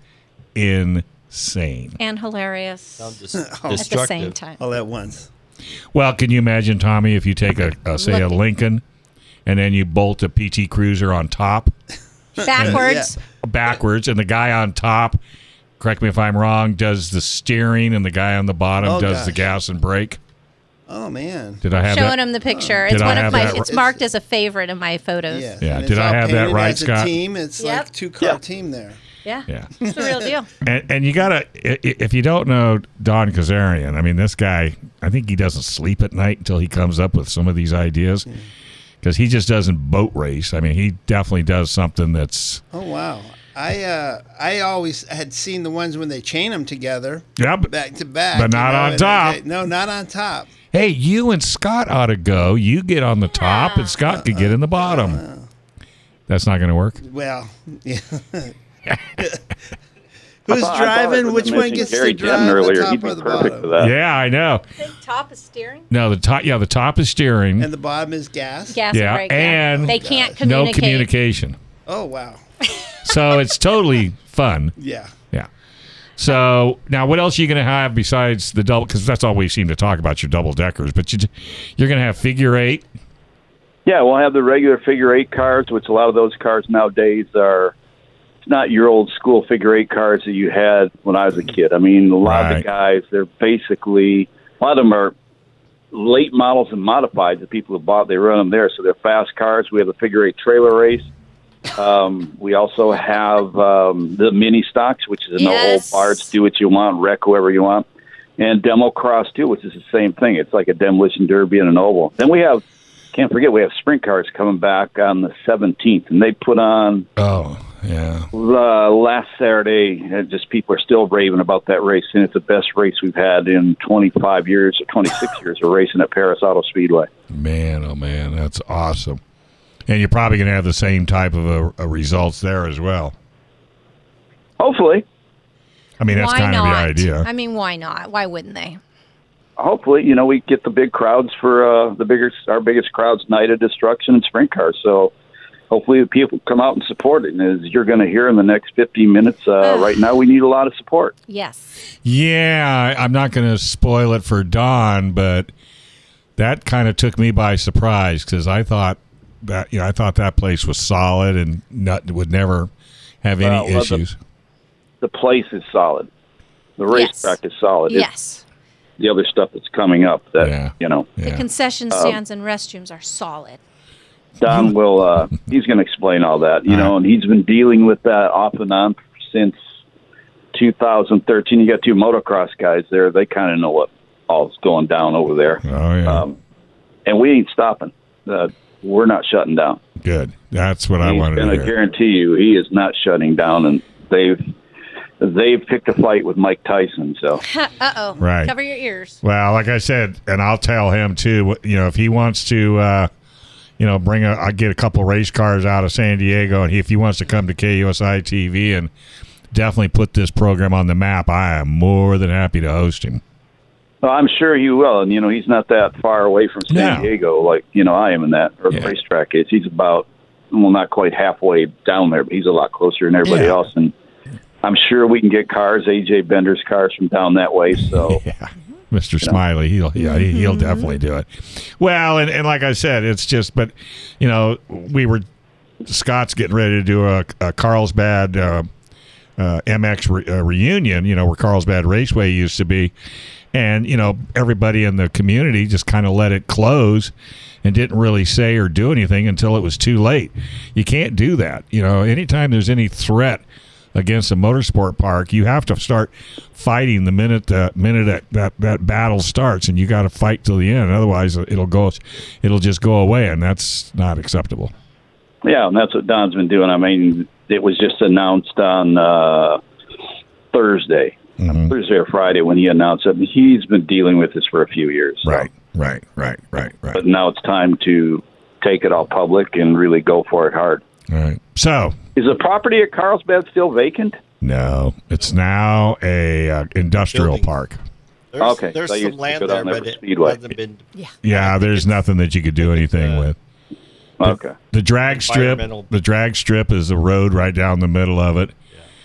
insane. And hilarious Sounds dis- At the at the same destructive. time. All at once. Well, can you imagine, Tommy, if you take a, a say a Look. Lincoln and then you bolt a P T Cruiser on top Backwards. backwards, and the guy on top, correct me if I'm wrong, does the steering, and the guy on the bottom Oh, does the gosh. gas and brake? Oh man. Did I have Showing that? him the picture. Did It's I one have of my. that It's right? marked as a favorite in my photos. Yeah. Yeah, And did it's I all have that painted right, as Scott? A team. It's Yep. like two car Yeah. team there. Yeah. Yeah. It's the real deal. And, and you gotta, i- i- if you don't know Don Kazarian, I mean, this guy, I think he doesn't sleep at night until he comes up with some of these ideas, because he just doesn't boat race. I mean, he definitely does something that's, Oh wow. I uh, I always had seen the ones when they chain them together yeah. But, back to back, But not on and top. they- no, not on top. hey, you and Scott ought to go. You get on the top, and Scott could get in the bottom. That's not going to work. Well, yeah. I Who's thought- I thought it driving? was Which one mentioned gets Gary to drive Jensen earlier. the top He'd be or the perfect bottom? for that. Yeah, I know. The top is steering. No, the top. Yeah, the top is steering. And the bottom is gas. Gas Yeah, and brake. and they can't no communicate. communication. Oh wow. So it's totally fun. Yeah. Yeah. So now, what else are you going to have besides the double? Because that's all we seem to talk about, your double deckers. But you, you're going to have figure eight. Yeah, we'll have the regular figure eight cars, which a lot of those cars nowadays are it's not your old school figure eight cars that you had when I was a kid. I mean, a lot of Right. the guys, they're basically, a lot of them are late models and modified. The people who bought, they run them there. So they're fast cars. We have a figure eight trailer race. Um, we also have um, the mini stocks, which is no Yes. old parts, do what you want, wreck whoever you want. And demo cross, too, which is the same thing. It's like a demolition derby and an oval. Then we have, can't forget, we have sprint cars coming back on the seventeenth, and they put on Oh, yeah. uh, last Saturday. And just people are still raving about that race, and it's the best race we've had in twenty-five years or twenty-six years of racing at Paris Auto Speedway. Man, oh, man, that's awesome. And you're probably going to have the same type of a, a results there as well. Hopefully, I mean, that's why kind not? of the idea. I mean, why not? Why wouldn't they? hopefully, you know, we get the big crowds for uh, the biggest, our biggest crowds, Night of Destruction and Sprint Cars. So hopefully the people come out and support it. And as you're going to hear in the next fifteen minutes, uh, right now we need a lot of support. Yes. Yeah, I- I'm not going to spoil it for Don, but that kind of took me by surprise because I thought that you know I thought that place was solid and not, would never have any Well, well, the- issues. The place is solid. The Yes. racetrack is solid. It's Yes. the other stuff that's coming up that, Yeah. you know, The Yeah. concession stands and restrooms are solid. Don will, uh, he's going to explain all that, you All know, right. and he's been dealing with that off and on since two thousand thirteen. You got two motocross guys there. They kind of know what all's going down over there. Oh yeah, Um, and we ain't stopping. Uh, we're not shutting down. good. That's what I He's wanted going to to hear. guarantee you he is not shutting down, and they've they've picked a fight with Mike Tyson. So Uh oh. Right. Cover your ears. Well, like I said, and I'll tell him too. You know, if he wants to, uh, you know, bring a, I get a couple race cars out of San Diego, and he, if he wants to come to K U S I T V and definitely put this program on the map, I am more than happy to host him. well, I'm sure he will. And you know, he's not that far away from San No. Diego, like you know I am in that, or Yeah. the racetrack is. He's about well, not quite halfway down there, but he's a lot closer than everybody Yeah. else. And I'm sure we can get cars, A J Bender's cars, from down that way. So. Yeah. Mister Smiley, he'll yeah, he- he'll definitely do it. Well, and, and like I said, it's just, but you know, we were Scott's getting ready to do a, a Carlsbad uh, uh, M X re, uh, reunion. You know, where Carlsbad Raceway used to be, and you know, everybody in the community just kind of let it close and didn't really say or do anything until it was too late. You can't do that. You know, anytime there's any threat against a motorsport park, you have to start fighting the minute the minute that, that, that battle starts, and you got to fight till the end. Otherwise, it'll go, it'll just go away, and that's not acceptable. Yeah, and that's what Don's been doing. I mean, it was just announced on uh, Thursday, Mhm. Thursday or Friday when he announced it. He's been dealing with this for a few years. so- Right, right, right, right, right. But now it's time to take it all public and really go for it hard. All right. So, Is the property at Carlsbad still vacant? no, it's now a uh, industrial Buildings. park. There's, Okay, there's so I some used to land go there, down there but for it Speedway. hasn't been. Yeah, there's nothing that you could do anything uh, with. Okay. The drag strip, Environmental- the drag strip is a road right down the middle of it.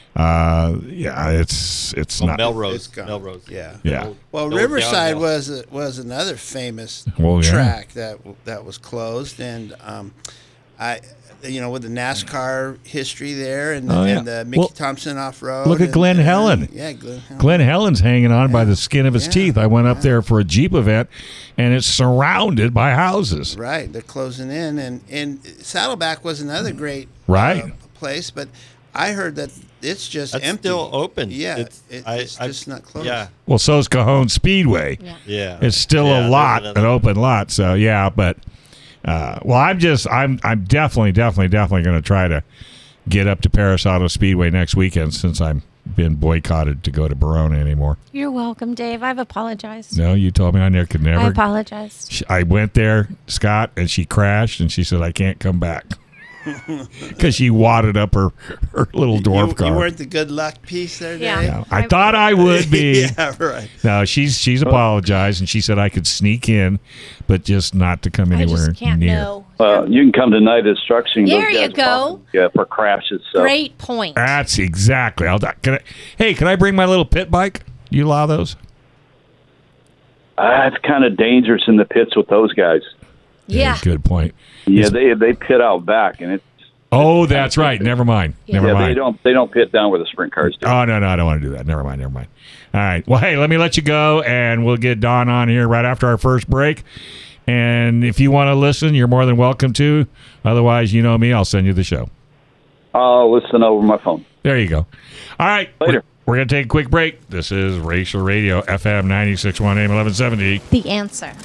Uh, yeah, it's it's Well, not. Melrose. It's gone. Melrose. Yeah. Yeah. Old- Well, old Riverside downhill. was a, was another famous Well, yeah. track that that was closed, and um, I, you know, with the NASCAR history there, and, Oh, yeah. and the Mickey Well, Thompson off road. look at and- Glen and- Helen. Yeah, Glen Helen. Glenn Helen's hanging on by the skin of his Yeah. teeth. I went up there for a Jeep event, and it's surrounded by houses. Right, they're closing in, and and Saddleback was another great Right. uh, place, but I heard that it's just That's empty. still open. Yeah, It's- it, I- it's I- just not closed. Yeah, Well, so's Cajon Speedway. Yeah. yeah. It's still Yeah, a there's lot, another- an open lot. So yeah, but uh, well, I'm just, I'm, I'm definitely, definitely, definitely going to try to get up to Paris Auto Speedway next weekend since I'm been boycotted to go to Verona anymore. You're welcome, Dave. I've apologized. No, you told me I never could I never. apologized. She- I went there, Scott, and she crashed, and she said I can't come back because she wadded up her, her little dwarf You, car. you weren't the good luck piece there, Yeah. Dave? No, I thought I would be. Yeah, right. No, she's she's apologized, and she said I could sneak in, but just not to come I anywhere just can't near. know. Well, you can come to Night Destruction. There Those you guys go. are awesome, Yeah, for crashes. So. Great point. That's exactly. I'll. Can I? Hey, can I bring my little pit bike? You allow those? Uh, it's kind of dangerous in the pits with those guys. Yeah. Good point. Yeah, they they pit out back, and it's Oh, that's right. Never mind. Yeah. Never yeah, mind. they don't they don't pit down where the sprint cars do. Oh, no, no, I don't want to do that. Never mind, never mind. All right. Well, hey, let me let you go, and we'll get Don on here right after our first break. And if you want to listen, you're more than welcome to. Otherwise, you know me, I'll send you the show. I'll listen over my phone. There you go. All right. Later. We're, we're going to take a quick break. This is Racer Radio, F M ninety-six point one, A M eleven seventy. The answer.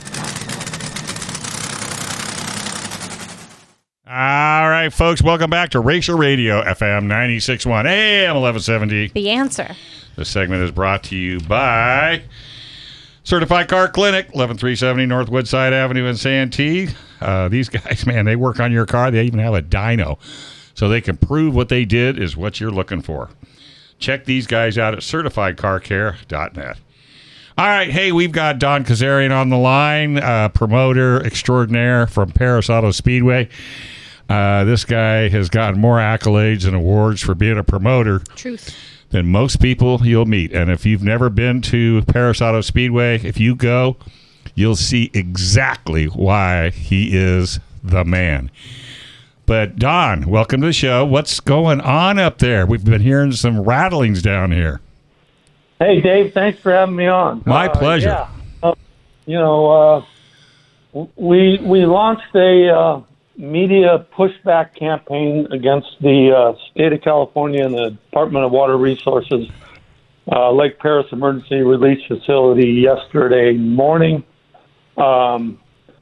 All right, folks, welcome back to Racer Radio, F M ninety-six point one, A M eleven seventy. The answer. This segment is brought to you by Certified Car Clinic, eleven three seventy North Woodside Avenue in Santee. Uh, these guys, man, they work on your car. They even have a dyno, so they can prove what they did is what you're looking for. Check these guys out at certified car care dot net. All right, hey, we've got Don Kazarian on the line, uh, promoter extraordinaire from Paris Auto Speedway. Uh, this guy has gotten more accolades and awards for being a promoter Truth. than most people you'll meet. And if you've never been to Paris Auto Speedway, if you go, you'll see exactly why he is the man. But Don, welcome to the show. What's going on up there? We've been hearing some rattlings down here. Hey, Dave, thanks for having me on. My Uh, pleasure. yeah. Uh, you know, uh, we we launched a uh, media pushback campaign against the uh, state of California and the Department of Water Resources uh, Lake Paris Emergency Release Facility yesterday morning. Um,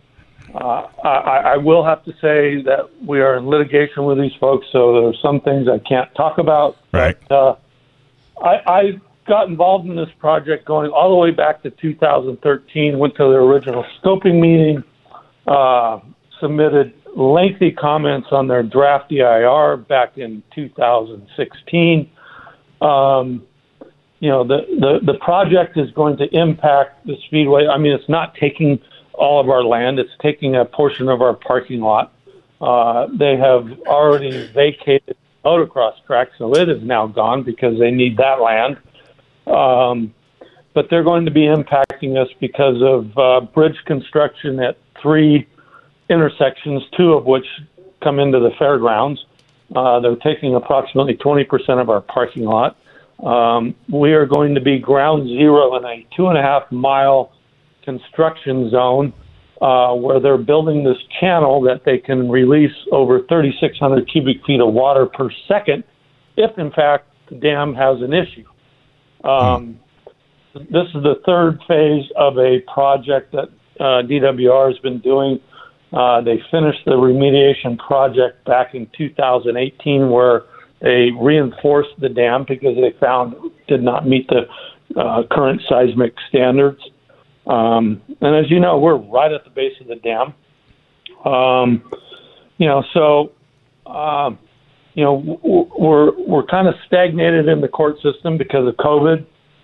uh, I, I will have to say that we are in litigation with these folks, so there are some things I can't talk about. Right. But, uh, I, I got involved in this project going all the way back to two thousand thirteen, went to the original scoping meeting, uh, submitted lengthy comments on their draft D I R back in two thousand sixteen. Um, you know, the, the, the project is going to impact the speedway. I mean, it's not taking all of our land. It's taking a portion of our parking lot. Uh, they have already vacated the motocross track, so it is now gone because they need that land. Um, but they're going to be impacting us because of uh, bridge construction at three intersections, two of which come into the fairgrounds. Uh, they're taking approximately twenty percent of our parking lot. Um, we are going to be ground zero in a two and a half mile construction zone uh, where they're building this channel that they can release over thirty-six hundred cubic feet of water per second if, in fact, the dam has an issue. Um, this is the third phase of a project that uh, D W R has been doing. Uh, they finished the remediation project back in two thousand eighteen where they reinforced the dam because they found it did not meet the uh, current seismic standards. Um, and as you know, we're right at the base of the dam. Um, you know, so, um, you know, w- we're, we're kind of stagnated in the court system because of COVID.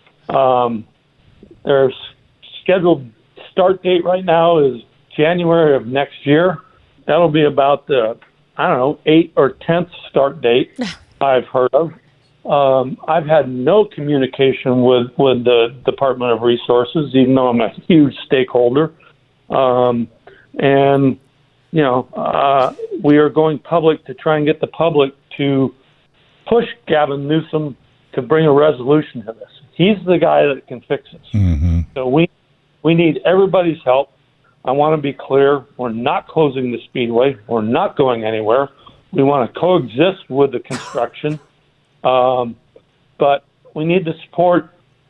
Um, their scheduled start date right now is January of next year. That'll be about the, I don't know, eighth or tenth start date I've heard of. Um, I've had no communication with, with the Department of Resources, even though I'm a huge stakeholder. Um, and, you know, uh, we are going public to try and get the public to push Gavin Newsom to bring a resolution to this. He's the guy that can fix this. Mm-hmm. So we we need everybody's help. I want to be clear. We're not closing the speedway. We're not going anywhere. We want to coexist with the construction. Um, but we need to support,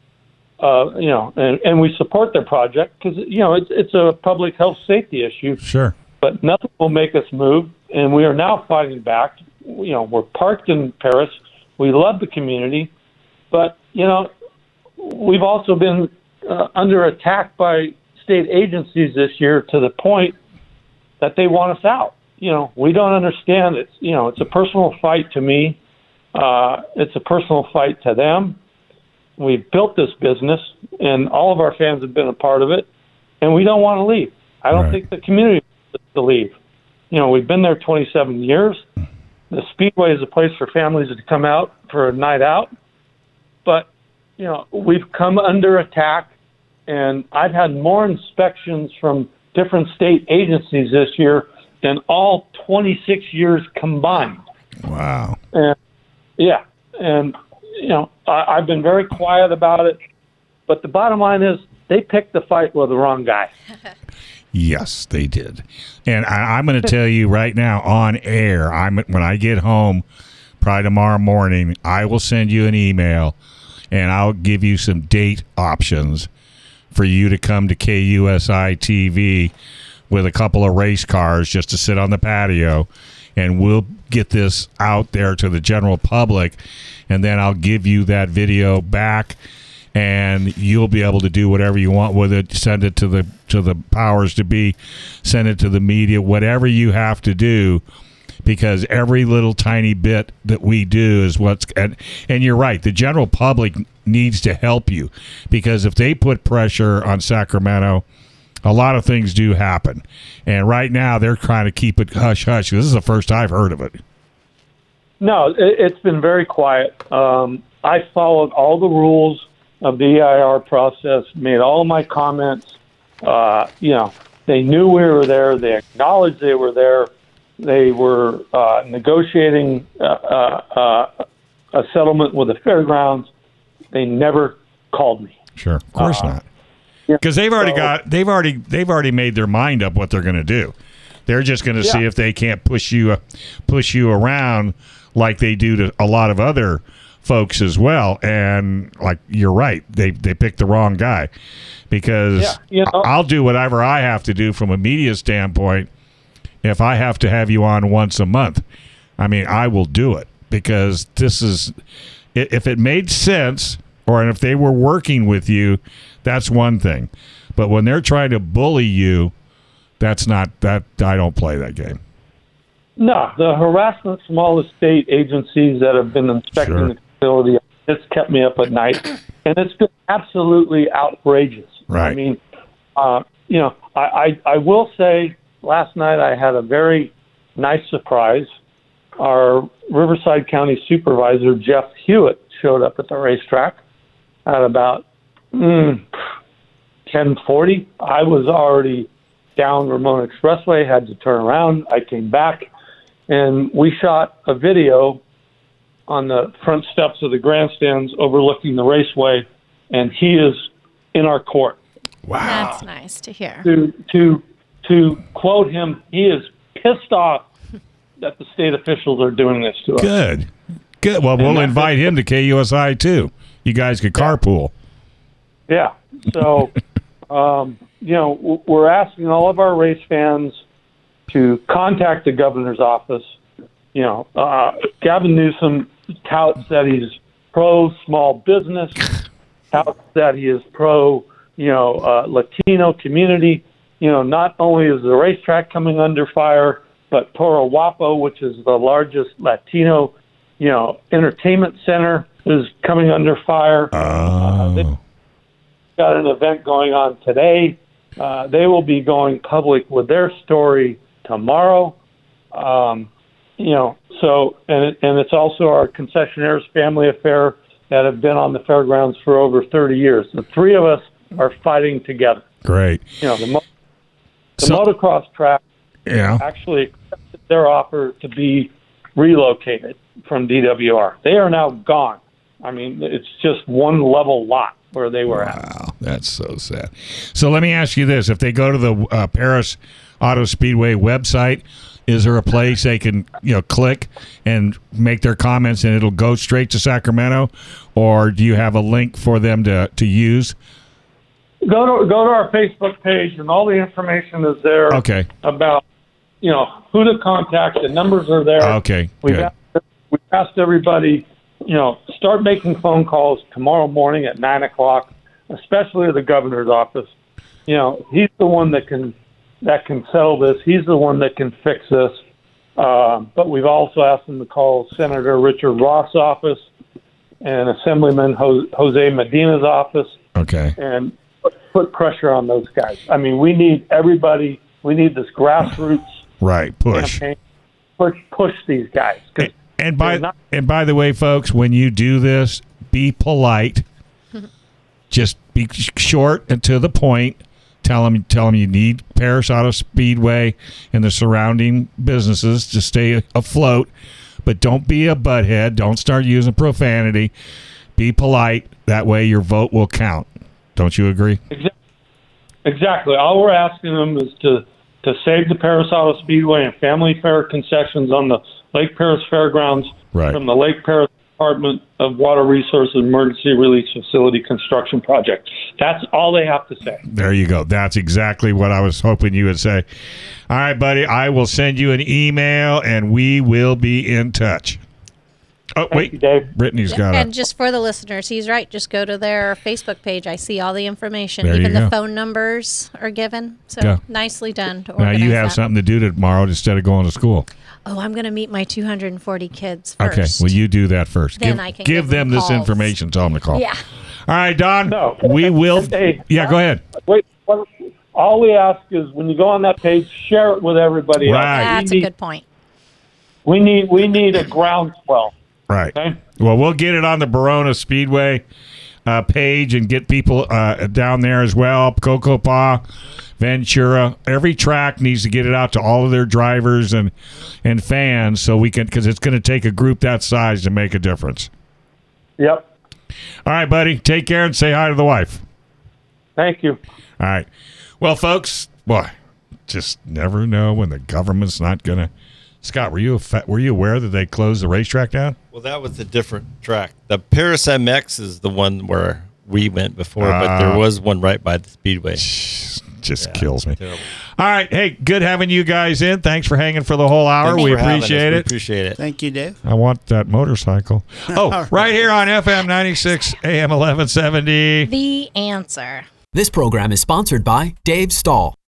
uh, you know, and, and we support their project because, you know, it's, it's a public health safety issue. Sure. But nothing will make us move, and we are now fighting back. You know, we're parked in Paris. We love the community, but, you know, we've also been uh, under attack by state agencies this year to the point that they want us out. You know, we don't understand. It's, you know, it's a personal fight to me. Uh, it's a personal fight to them. We've built this business, and all of our fans have been a part of it, and we don't want to leave. I don't Right. think the community wants to leave. You know, we've been there twenty-seven years. The Speedway is a place for families to come out for a night out. But, you know, we've come under attack, and I've had more inspections from different state agencies this year than all twenty-six years combined. Wow. And yeah, and you know, I, I've been very quiet about it, but the bottom line is they picked the fight with the wrong guy. Yes, they did. And I, I'm going to tell you right now on air, I'm when I get home, probably tomorrow morning, I will send you an email, and I'll give you some date options for you to come to K U S I T V with a couple of race cars just to sit on the patio, and we'll get this out there to the general public, and then I'll give you that video back, and you'll be able to do whatever you want with it. Send it to the to the powers to be, send it to the media, whatever you have to do, because every little tiny bit that we do is what's and, and you're right, the general public needs to help you, because if they put pressure on Sacramento, a lot of things do happen. And right now they're trying to keep it hush hush. This is the first I've heard of it. No, it, it's been very quiet. Um, I followed all the rules of the E I R process, made all of my comments. Uh, you know, they knew we were there. They acknowledged they were there. They were uh, negotiating uh, uh, uh, a settlement with the fairgrounds. They never called me. Sure, of course Uh, not. Because they've already so- got they've already they've already made their mind up what they're going to do. They're just going to see Yeah. if they can't push you push you around like they do to a lot of other folks as well. And like you're right, they they picked the wrong guy, because Yeah, you know- I'll do whatever I have to do from a media standpoint. If I have to have you on once a month, I mean, I will do it, because this is i- if it made sense, or if they were working with you, that's one thing. But when they're trying to bully you, that's not that. I don't play that game. No, the harassment from all the state agencies that have been inspecting Sure. the facility, it's kept me up at night, and it's been absolutely outrageous. Right. I mean, uh, you know, I, I, I will say last night I had a very nice surprise. Our Riverside County Supervisor, Jeff Hewitt, showed up at the racetrack at about mm, ten forty. I was already down Ramona Expressway, had to turn around. I came back, and we shot a video on the front steps of the grandstands overlooking the raceway, and he is in our court. Wow. That's nice to hear. To to to quote him, he is pissed off that the state officials are doing this to us. Good. Good. Well, we'll invite him to K U S I too. You guys could carpool. Yeah. So, um, you know, w- we're asking all of our race fans to contact the governor's office. You know, uh, Gavin Newsom touts that he's pro small business, touts that he is pro, you know, uh, Latino community. You know, not only is the racetrack coming under fire, but Toro Guapo, which is the largest Latino, you know, entertainment center, is coming under fire. Uh, they got an event going on today. Uh, they will be going public with their story tomorrow. Um, you know, so, and it, and it's also our concessionaires family affair that have been on the fairgrounds for over thirty years. The three of us are fighting together. Great. You know, the, mo- the So- motocross track Yeah. actually accepted their offer to be relocated from D W R. They are now gone. I mean, it's just one level lot where they were at. Wow, that's so sad. So let me ask you this: if they go to the uh, Paris Auto Speedway website, Is there a place they can, you know, click and make their comments and it'll go straight to Sacramento, or do you have a link for them to, to use? Go to go to our Facebook page, and all the information is there. Okay. About, you know, who to contact. The numbers are there. Okay. We've Good. asked, we've asked everybody, you know, start making phone calls tomorrow morning at nine o'clock, especially to the governor's office. You know, he's the one that can that can settle this. He's the one that can fix this. Uh, but we've also asked them to call Senator Richard Ross' office and Assemblyman Jose, Jose Medina's office. Okay. And put, put pressure on those guys. I mean, we need everybody. We need this grassroots Right. Push. campaign. Push, push these guys. 'Cause And, and by they're not- and by the way, folks, when you do this, be polite. Just be sh- short and to the point. Tell them, tell them you need Paris Auto Speedway and the surrounding businesses to stay afloat. But don't be a butthead. Don't start using profanity. Be polite. That way your vote will count. Don't you agree? Exactly. All we're asking them is to, to save the Paris Auto Speedway and family fair concessions on the Lake Paris Fairgrounds Right. from the Lake Paris Department of Water Resources Emergency Release Facility Construction Project. That's all they have to say. There you go. That's exactly what I was hoping you would say. All right, buddy. I will send you an email, and we will be in touch. Oh, Thank wait. you, Dave. Brittany's got And it. just for the listeners, he's right. Just go to their Facebook page. I see all the information. There you Even the go. phone numbers are given. So Yeah. nicely done to Now organize you have that. something to do tomorrow instead of going to school. Oh, I'm going to meet my two hundred forty kids first. Okay. Well, you do that first. Then give I can give give them them this calls. information. Tell them to call. Yeah. All right, Don. No. We will. Hey, Yeah, go ahead. Wait, what- all we ask is when you go on that page, share it with everybody else. Right. That's we a need, good point. We need, we need a groundswell. Right. Okay. Well, we'll get it on the Barona Speedway uh, page and get people uh, down there as well. Cocopa, Ventura, every track needs to get it out to all of their drivers and and fans, so we can, because it's going to take a group that size to make a difference. Yep. All right, buddy. Take care and say hi to the wife. Thank you. All right. Well, folks, boy, just never know when the government's not going to. Scott, were you a, were you aware that they closed the racetrack down? Well, that was a different track. The Paris M X is the one where we went before, but there Ah. was one right by the Speedway. Just Yeah, kills me. terrible. All right. Hey, good having you guys in. Thanks for hanging for the whole hour. Thanks we for having us. appreciate We it. appreciate it. Thank you, Dave. I want that motorcycle. Oh, right here on F M ninety-six, A M eleven seventy. The answer. This program is sponsored by Dave Stahl.